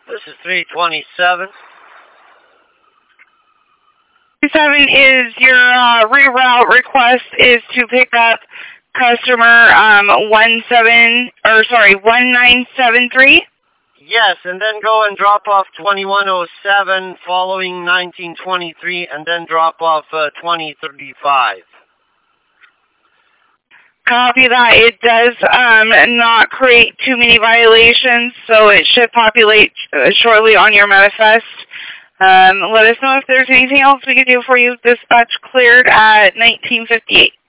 This is 327. 7 is your reroute request is to pick up customer 1973. Yes, and then go and drop off 2107 following 1923, and then drop off 2035. Copy that. It does not create too many violations, so it should populate shortly on your manifest. Let us know if there's anything else we can do for you. Dispatch cleared at 1958.